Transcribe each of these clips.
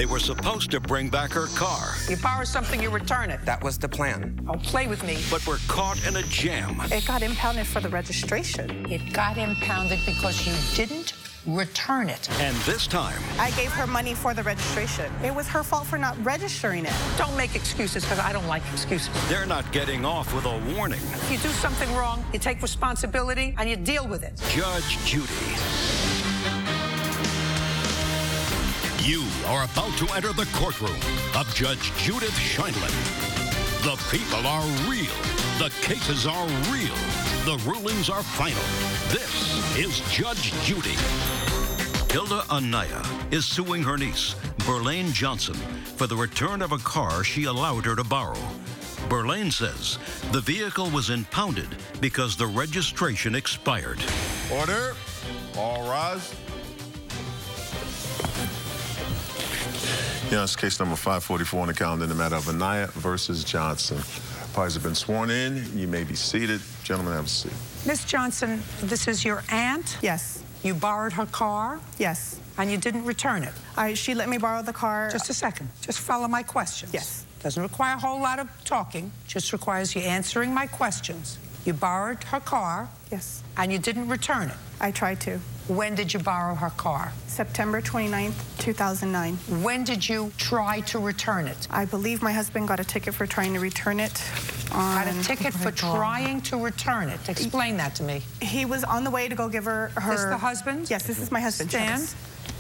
They were supposed to bring back her car. You borrow something, you return it. That was the plan. Don't play with me. But were caught in a jam. It got impounded for the registration. It got impounded because you didn't return it. And this time, I gave her money for the registration. It was her fault for not registering it. Don't make excuses, because I don't like excuses. they're not getting off with a warning. If you do something wrong, you take responsibility and you deal with it. Judge Judy. You are about to enter the courtroom of Judge Judith Sheindlin. The people are real. The cases are real. The rulings are final. This is Judge Judy. Hilda Anaya is suing her niece, Berlane Johnson, for the return of a car she allowed her to borrow. Berlane says the vehicle was impounded because the registration expired. Order. All rise. Yes, case number 544 on the calendar in the matter of Anaya versus Johnson. Parties have been sworn in. You may be seated. Gentlemen, have a seat. Miss Johnson, this is your aunt? Yes. You borrowed her car Yes. and you didn't return it. She let me borrow the car. Just a second. Just follow my questions. Yes. Doesn't require a whole lot of talking. Just requires you answering my questions. You borrowed her car. Yes. And you didn't return it. I tried to. When did you borrow her car? September 29th, 2009. When did you try to return it? I believe my husband got a ticket for trying to return it. Got a ticket for trying to return it. Explain that to me. He was on the way to go give her... This the husband? Yes, this is my husband. Stand.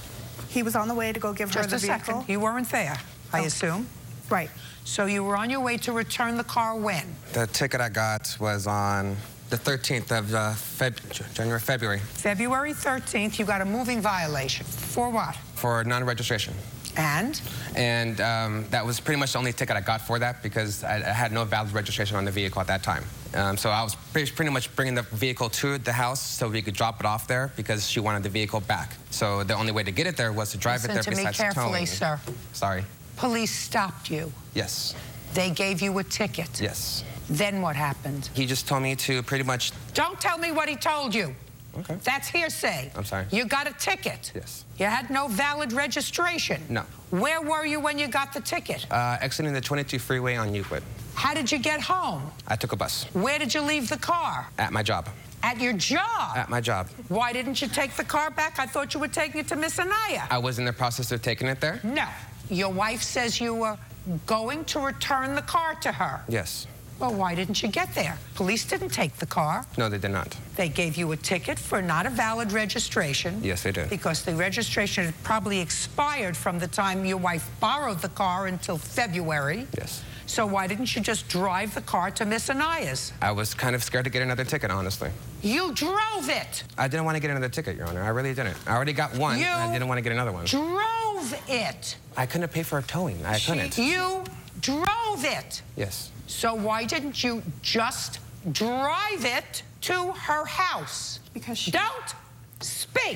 He was on the way to go give her the vehicle. Just a second. You weren't there, I assume. Right. So you were on your way to return the car when? The ticket I got was on the 13th of February. February 13th, you got a moving violation. For what? For non-registration. And? And that was pretty much the only ticket I got for that because I had no valid registration on the vehicle at that time. So I was pretty much bringing the vehicle to the house so we could drop it off there because she wanted the vehicle back. So the only way to get it there was to drive it there besides towing. Listen to me carefully, sir. Sorry. Police stopped you. Yes. They gave you a ticket. Yes. Then what happened? He just told me to pretty much... Don't tell me what he told you. Okay. That's hearsay. I'm sorry. You got a ticket. Yes. You had no valid registration. No. Where were you when you got the ticket? Exiting the 22 freeway on Euclid. How did you get home? I took a bus. Where did you leave the car? At my job. At your job? At my job. Why didn't you take the car back? I thought you were taking it to Miss Anaya. I was in the process of taking it there. No. Your wife says you were going to return the car to her. Yes. Well, why didn't you get there? Police didn't take the car. No, they did not. They gave you a ticket for not a valid registration. Yes, they did. Because the registration had probably expired from the time your wife borrowed the car until February. Yes. So why didn't you just drive the car to Miss Anaya's? I was kind of scared to get another ticket, honestly. You drove it! I didn't want to get another ticket, Your Honor. I really didn't. I already got one, and I didn't want to get another one. Drove it! I couldn't pay for a towing. I couldn't. You drove it! Yes. So why didn't you just drive it to her house? Because she... Don't speak!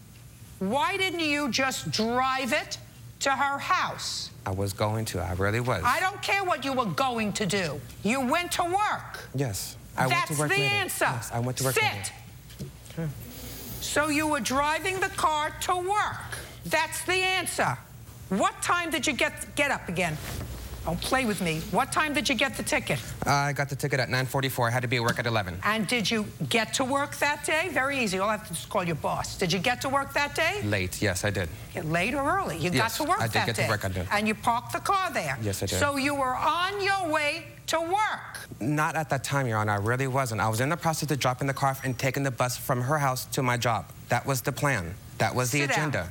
Why didn't you just drive it to her house? I was going to. I really was. I don't care what you were going to do. You went to work. Yes. I went to work That's the later. answer. Yes, I went to work Sit. later. Okay. So you were driving the car to work. That's the answer. What time did you get up again? Don't play with me. What time did you get the ticket? I got the ticket at 9:44. I had to be at work at 11. And did you get to work that day? Very easy. You'll have to just call your boss. Did you get to work that day? Late. Yes, I did. Late or early? You got to work that day. I did get to work. I did. And you parked the car there. Yes, I did. So you were on your way to work. Not at that time, Your Honor. I really wasn't. I was in the process of dropping the car off and taking the bus from her house to my job. That was the plan. That was the agenda.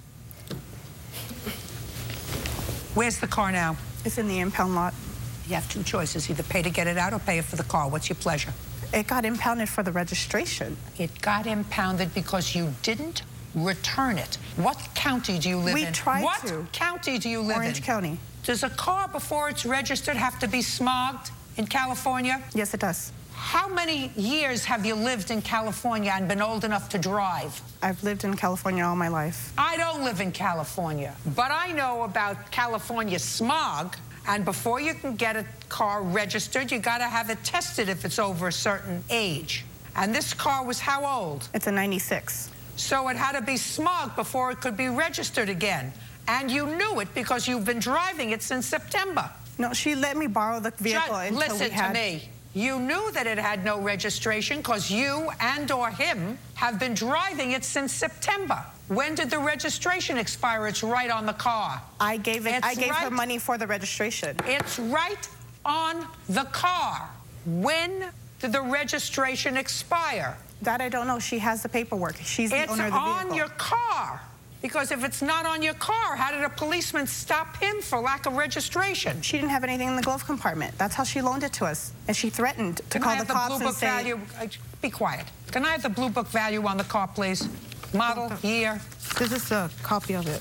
Where's the car now? It's in the impound lot. You have two choices. Either pay to get it out or pay for the car. What's your pleasure? It got impounded for the registration. It got impounded because you didn't return it. What county do you live in? We tried to. What county do you live in? Orange County. Does a car, before it's registered, have to be smogged in California? Yes, it does. How many years have you lived in California and been old enough to drive? I've lived in California all my life. I don't live in California, but I know about California smog. And before you can get a car registered, you got to have it tested if it's over a certain age. And this car was how old? It's a 96. So it had to be smogged before it could be registered again. And you knew it because you've been driving it since September. No, she let me borrow the vehicle until we listen had... to me. You knew that it had no registration because you and or him have been driving it since September. When did the registration expire? It's right on the car. I gave her money for the registration. It's right on the car. When did the registration expire? That I don't know. She has the paperwork. She's the owner of the vehicle. It's on your car. Because if it's not on your car, how did a policeman stop him for lack of registration? She didn't have anything in the glove compartment. That's how she loaned it to us. And she threatened to call the cops and say... Value? Be quiet. Can I have the Blue Book value on the car, please? Model, year. This is a copy of it.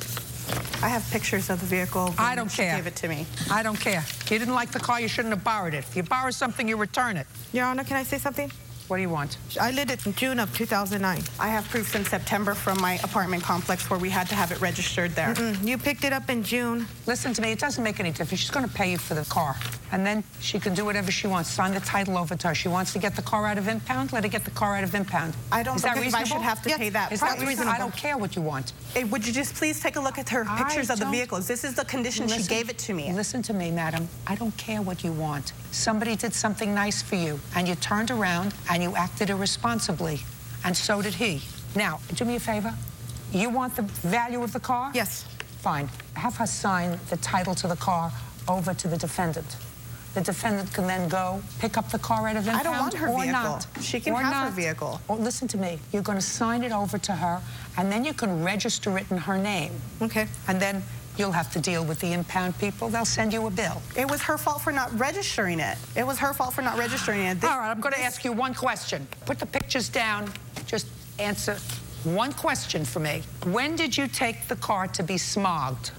I have pictures of the vehicle. I don't care. She gave it to me. I don't care. If you didn't like the car, you shouldn't have borrowed it. If you borrow something, you return it. Your Honor, can I say something? What do you want? I lit it in June of 2009. I have proof in September from my apartment complex where we had to have it registered there. You picked it up in June. Listen to me, it doesn't make any difference. She's going to pay you for the car. And then she can do whatever she wants. Sign the title over to her. She wants to get the car out of impound, let her get the car out of impound. I don't believe I should have to pay that. Is that reasonable? I don't care what you want. Hey, would you just please take a look at her pictures of the vehicles? This is the condition she gave it to me. Listen to me, madam. I don't care what you want. Somebody did something nice for you, and you turned around and you acted irresponsibly, and so did he. Now, do me a favor. You want the value of the car? Yes. Fine. Have her sign the title to the car over to the defendant. The defendant can then go pick up the car out of impound. I don't want her vehicle. Not. She can have her vehicle. Well, listen to me. You're going to sign it over to her, and then you can register it in her name. Okay. And then you'll have to deal with the impound people. They'll send you a bill. It was her fault for not registering it. It was her fault for not registering it. All right, I'm going to ask you one question. Put the pictures down. Just answer one question for me. When did you take the car to be smogged?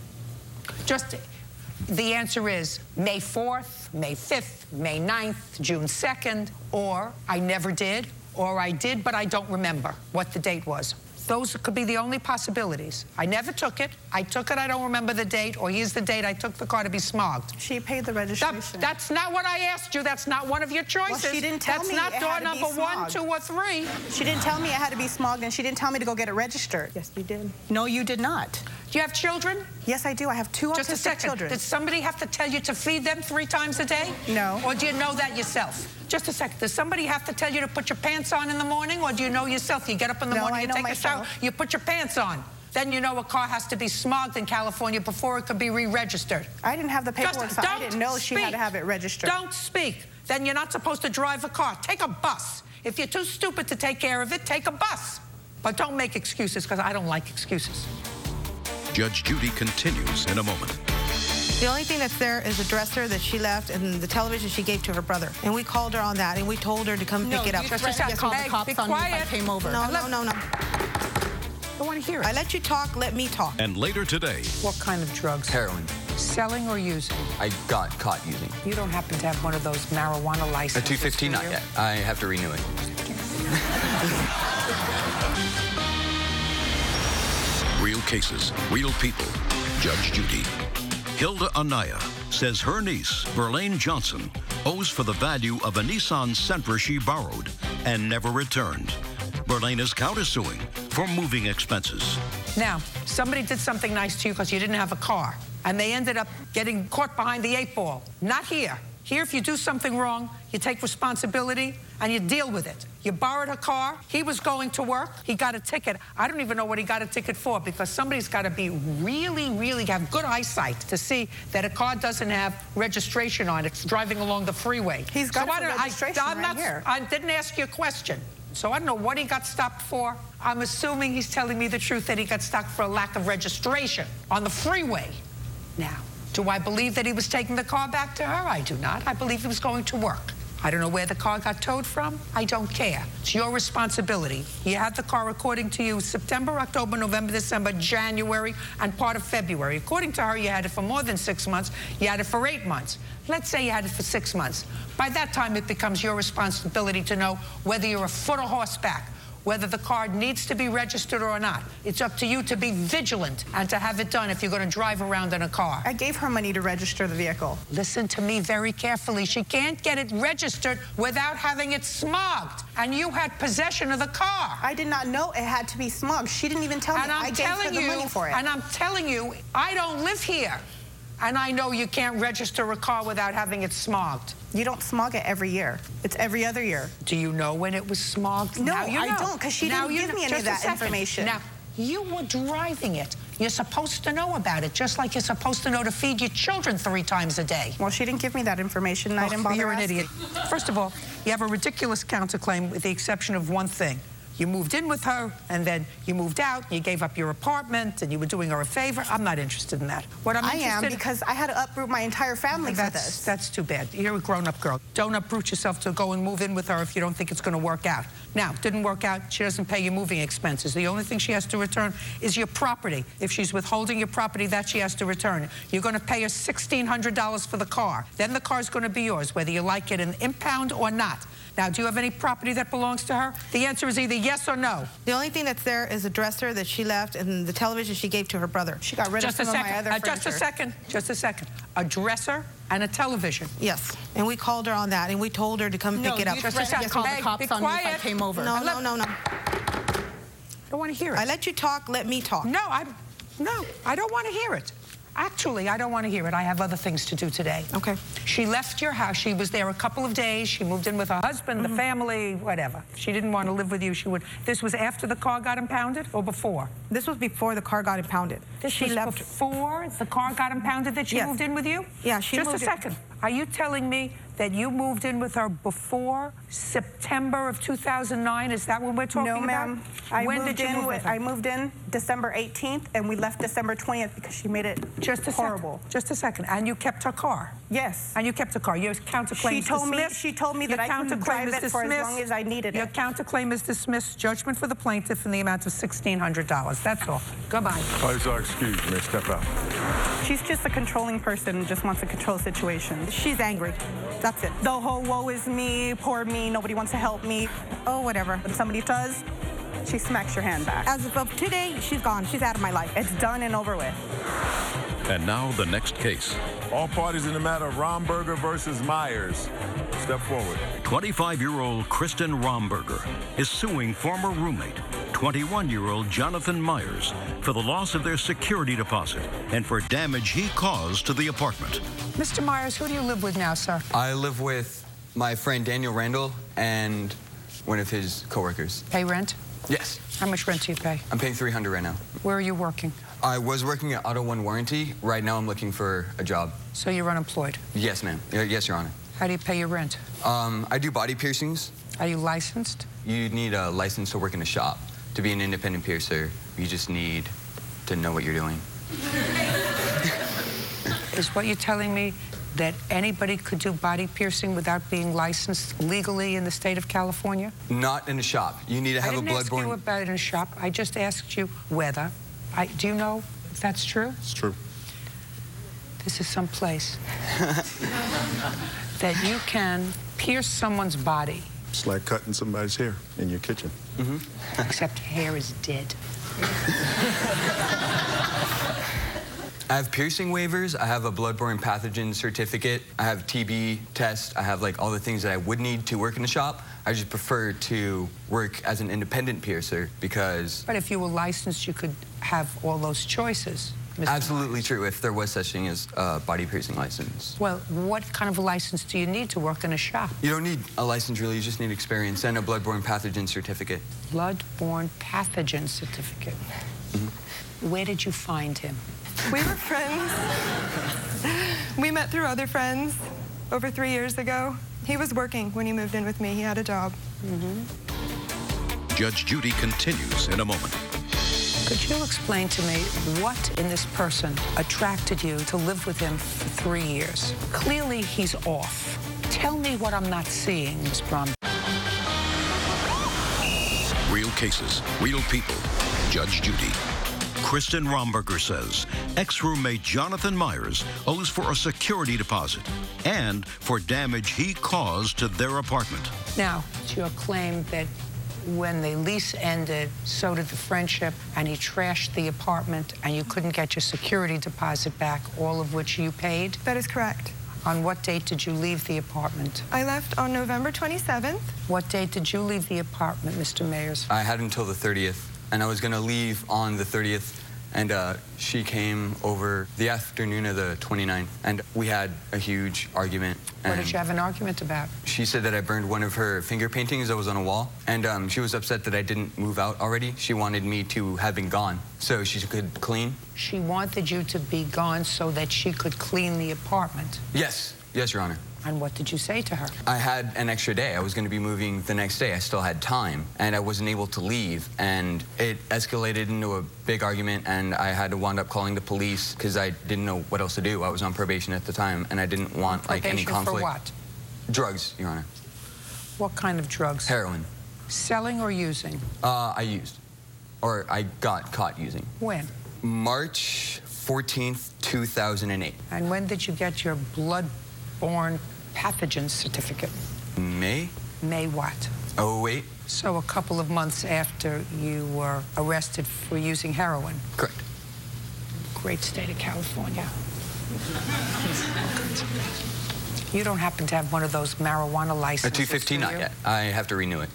Just, the answer is May 4th, May 5th, May 9th, June 2nd, or I never did, or I did, but I don't remember what the date was. Those could be the only possibilities. I never took it. I took it, I don't remember the date, or here's the date I took the car to be smogged. She paid the registration. That's not what I asked you. That's not one of your choices. Well, she didn't tell me That's not door number 1, 2, or 3. She didn't tell me it had to be smogged, and she didn't tell me to go get it registered. Yes, you did. No, you did not. Do you have children? Yes, I do. I have 2 autistic children. Did somebody have to tell you to feed them 3 times a day? No. Or do you know that yourself? Just a second. Does somebody have to tell you to put your pants on in the morning, or do you know yourself? You get up in the morning, you take a shower, you put your pants on. Then you know a car has to be smogged in California before it could be re-registered. I didn't have the paperwork, so I didn't know she had to have it registered. Don't speak. Then you're not supposed to drive a car. Take a bus. If you're too stupid to take care of it, take a bus. But don't make excuses, because I don't like excuses. Judge Judy continues in a moment. The only thing that's there is a dresser that she left and the television she gave to her brother. And we called her on that, and we told her to come pick it up. Just to call the cops on me if I came over. No. I want to hear it. I let you talk, let me talk. And later today. What kind of drugs? Heroin. Selling or using? I got caught using. You don't happen to have one of those marijuana licenses? A 215, not yet. I have to renew it. Real cases, real people. Judge Judy. Hilda Anaya says her niece, Verlaine Johnson, owes for the value of a Nissan Sentra she borrowed and never returned. Verlaine is countersuing for moving expenses. Now, somebody did something nice to you because you didn't have a car, and they ended up getting caught behind the 8 ball. Not here. Here, if you do something wrong, you take responsibility and you deal with it. You borrowed a car. He was going to work. He got a ticket. I don't even know what he got a ticket for, because somebody's got to be really have good eyesight to see that a car doesn't have registration on it. It's driving along the freeway. He's got registration right here. I didn't ask you a question. So I don't know what he got stopped for. I'm assuming he's telling me the truth, that he got stopped for a lack of registration on the freeway. Now, do I believe that he was taking the car back to her? I do not. I believe he was going to work. I don't know where the car got towed from. I don't care. It's your responsibility. You had the car, according to you, September, October, November, December, January, and part of February. According to her, you had it for more than 6 months. You had it for 8 months. Let's say you had it for 6 months. By that time, it becomes your responsibility to know whether you're a foot or horseback, whether the car needs to be registered or not. It's up to you to be vigilant and to have it done if you're going to drive around in a car. I gave her money to register the vehicle. Listen to me very carefully. She can't get it registered without having it smogged. And you had possession of the car. I did not know it had to be smogged. She didn't even tell me. I gave her the money for it. And I'm telling you, I don't live here. And I know you can't register a car without having it smogged. You don't smog it every year. It's every other year. Do you know when it was smogged? No, now you I know. don't, because she didn't give me any of that information. Now, you were driving it. You're supposed to know about it, just like you're supposed to know to feed your children 3 times a day. Well, she didn't give me that information, and I didn't bother You're an asking. idiot. First of all, you have a ridiculous counterclaim with the exception of one thing. You moved in with her, and then you moved out, and you gave up your apartment, and you were doing her a favor. I'm not interested in that. What I'm interested in... because I had to uproot my entire family for this. That's too bad. You're a grown-up girl. Don't uproot yourself to go and move in with her if you don't think it's going to work out. Now, it didn't work out. She doesn't pay your moving expenses. The only thing she has to return is your property. If she's withholding your property, that she has to return. You're going to pay her $1,600 for the car. Then the car's going to be yours, whether you like it in impound or not. Now, do you have any property that belongs to her? The answer is either yes or no. The only thing that's there is a dresser that she left and the television she gave to her brother. She got rid of some of my other furniture. Just a second. A dresser and a television. Yes, and we called her on that, and we told her to come pick it up. Just a second. Call the cops on me if I came over. No. I don't want to hear it. I let you talk, let me talk. No, I don't want to hear it. Actually, I don't want to hear it. I have other things to do today. Okay. She left your house. She was there a couple of days. She moved in with her husband, the family, whatever. She didn't want to live with you. She would. This was after the car got impounded or before? This was before the car got impounded. She left before the car got impounded that she moved in with you? Yeah, she moved in. Just a second. Are you telling me that you moved in with her before September of 2009? Is that what we're talking about? No, ma'am. When did you move with her? I moved in December 18th, and we left December 20th because she made it horrible. Just a second. And you kept her car? Yes. And you kept the car. Your counterclaim is dismissed. She told me that I couldn't drive it for as long as I needed it. Your counterclaim is dismissed. Judgment for the plaintiff in the amount of $1,600. That's all. Goodbye. Parties are excused. You may step out. She's just a controlling person and just wants to control situations. She's angry. That's it. The whole woe is me, poor me, nobody wants to help me. Oh, whatever. When somebody does, she smacks your hand back. As of today, she's gone. She's out of my life. It's done and over with. And now the next case. All parties in the matter of Romberger versus Myers. Step forward. 25-year-old Kristen Romberger is suing former roommate, 21-year-old Jonathan Myers, for the loss of their security deposit and for damage he caused to the apartment. Mr. Myers, who do you live with now, sir? I live with my friend Daniel Randall and one of his coworkers. Pay rent? Yes. How much rent do you pay? I'm paying $300 right now. Where are you working? I was working at Auto One Warranty. Right now I'm looking for a job. So you're unemployed? Yes, ma'am. Yes, Your Honor. How do you pay your rent? I do body piercings. Are you licensed? You need a license to work in a shop. To be an independent piercer, you just need to know what you're doing. Is what you're telling me that anybody could do body piercing without being licensed legally in the state of California? Not in a shop. You need to have a bloodborne... I didn't ask you about it in a shop. I just asked you whether. Do you know if that's true? It's true. This is some place that you can pierce someone's body. It's like cutting somebody's hair in your kitchen. Except hair is dead. I have piercing waivers. I have a bloodborne pathogen certificate. I have TB test. I have like all the things that I would need to work in the shop. I just prefer to work as an independent piercer because... But if you were licensed, you could have all those choices. Mr. Absolutely Myers. true, if there was such thing as a body piercing license. Well, what kind of a license do you need to work in a shop? You don't need a license, really. You just need experience and a bloodborne pathogen certificate. Bloodborne pathogen certificate. Where did you find him? We were friends. We met through other friends over 3 years ago. He was working when he moved in with me. He had a job. Judge Judy continues in a moment. Could you explain to me what in this person attracted you to live with him for 3 years? Clearly, he's off. Tell me what I'm not seeing, Ms. Brom. Real cases, real people. Judge Judy. Kristen Romberger says ex-roommate Jonathan Myers owes for a security deposit and for damage he caused to their apartment. Now, it's your claim that when the lease ended, so did the friendship, and he trashed the apartment, and you couldn't get your security deposit back, all of which you paid? That is correct. On what date did you leave the apartment? I left on November 27th. What date did you leave the apartment, Mr. Mayers? I had until the 30th, and I was going to leave on the 30th, and she came over the afternoon of the 29th, and we had a huge argument. What did you have an argument about? She said that I burned one of her finger paintings that was on a wall, and she was upset that I didn't move out already. She wanted me to have been gone so she could clean. She wanted you to be gone so that she could clean the apartment? Yes. Yes, Your Honor. And what did you say to her? I had an extra day. I was going to be moving the next day. I still had time, and I wasn't able to leave. And it escalated into a big argument, and I had to wind up calling the police because I didn't know what else to do. I was on probation at the time, and I didn't want like any conflict. For what? Drugs, Your Honor. What kind of drugs? Heroin. Selling or using? I used, or I got caught using. When? March 14th, 2008. And when did you get your blood-borne pathogen certificate? May? May what? 08. So a couple of months after you were arrested for using heroin? Correct. Great state of California. You don't happen to have one of those marijuana licenses? A 215, not yet. I have to renew it.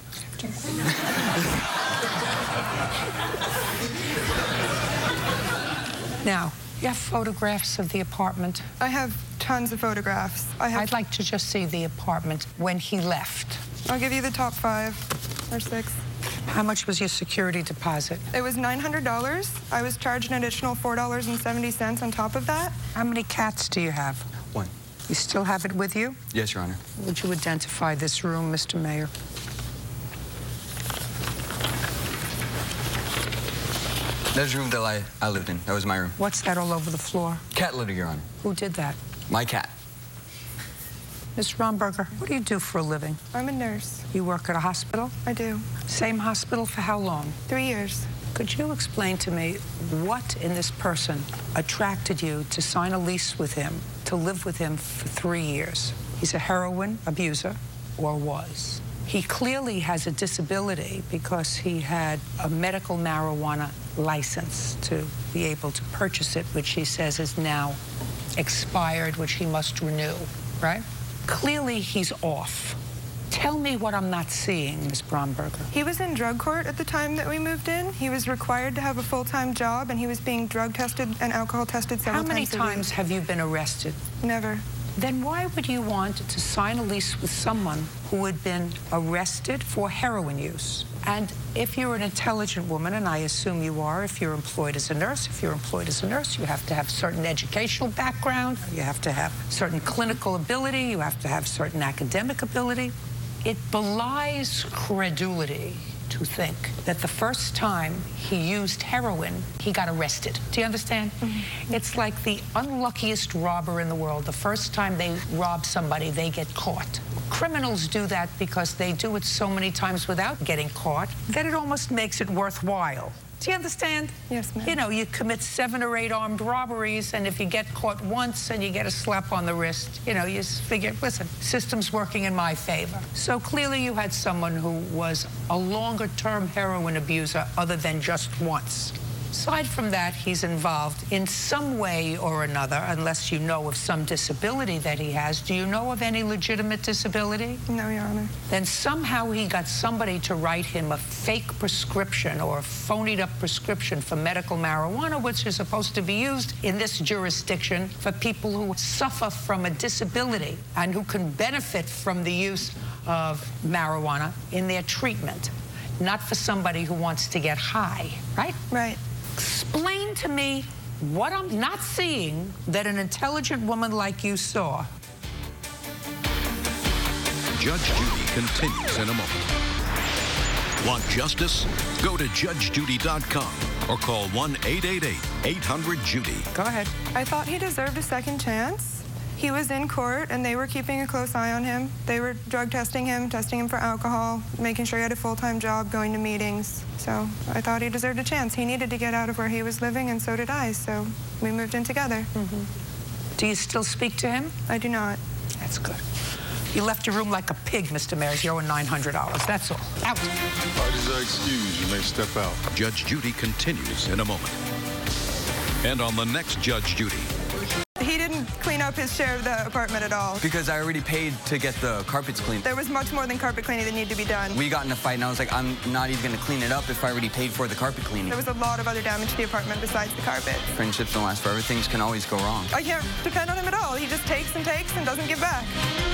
Now, you have photographs of the apartment? I have tons of photographs. I'd like to just see the apartment when he left. I'll give you the top 5 or 6. How much was your security deposit? It was $900. I was charged an additional $4.70 on top of that. How many cats do you have? 1. You still have it with you? Yes, Your Honor. Would you identify this room, Mr. Mayor? That's the room that I lived in. That was my room. What's that all over the floor? Cat litter, Your Honor. Who did that? My cat. Ms. Romberger, what do you do for a living? I'm a nurse. You work at a hospital? I do. Same hospital for how long? 3 years. Could you explain to me what in this person attracted you to sign a lease with him, to live with him for 3 years? He's a heroin abuser, or was. He clearly has a disability because he had a medical marijuana license to be able to purchase it, which he says is now expired, which he must renew, right? Clearly, he's off. Tell me what I'm not seeing, Ms. Bromberger. He was in drug court at the time that we moved in. He was required to have a full-time job, and he was being drug tested and alcohol tested several times a week. How many times have you been arrested? Never. Then why would you want to sign a lease with someone who had been arrested for heroin use? And if you're an intelligent woman, and I assume you are, if you're employed as a nurse, you have to have certain educational background, you have to have certain clinical ability, you have to have certain academic ability. It belies credulity to think that the first time he used heroin, he got arrested. Do you understand? Mm-hmm. It's like the unluckiest robber in the world. The first time they rob somebody, they get caught. Criminals do that because they do it so many times without getting caught that it almost makes it worthwhile. Do you understand? Yes, ma'am. You know, you commit 7 or 8 armed robberies, and if you get caught once and you get a slap on the wrist, you know, you figure, listen, system's working in my favor. So clearly you had someone who was a longer-term heroin abuser other than just once. Aside from that, he's involved in some way or another, unless you know of some disability that he has. Do you know of any legitimate disability? No, Your Honor. Then somehow he got somebody to write him a fake prescription or a phonied-up prescription for medical marijuana, which is supposed to be used in this jurisdiction for people who suffer from a disability and who can benefit from the use of marijuana in their treatment, not for somebody who wants to get high, right? Right. Explain to me what I'm not seeing that an intelligent woman like you saw. Judge Judy continues in a moment. Want justice? Go to judgejudy.com or call 1-888-800-JUDY. Go ahead. I thought he deserved a second chance. He was in court, and they were keeping a close eye on him. They were drug testing him for alcohol, making sure he had a full-time job, going to meetings. So I thought he deserved a chance. He needed to get out of where he was living, and so did I. So we moved in together. Mm-hmm. Do you still speak to him? I do not. That's good. You left your room like a pig, Mr. Mayor. You owe $900. That's all. Out. Parties are excused. You may step out. Judge Judy continues in a moment. And on the next Judge Judy. He didn't clean up his share of the apartment at all. Because I already paid to get the carpets cleaned. There was much more than carpet cleaning that needed to be done. We got in a fight, and I was like, I'm not even going to clean it up if I already paid for the carpet cleaning. There was a lot of other damage to the apartment besides the carpet. Friendships don't last forever. Things can always go wrong. I can't depend on him at all. He just takes and doesn't give back.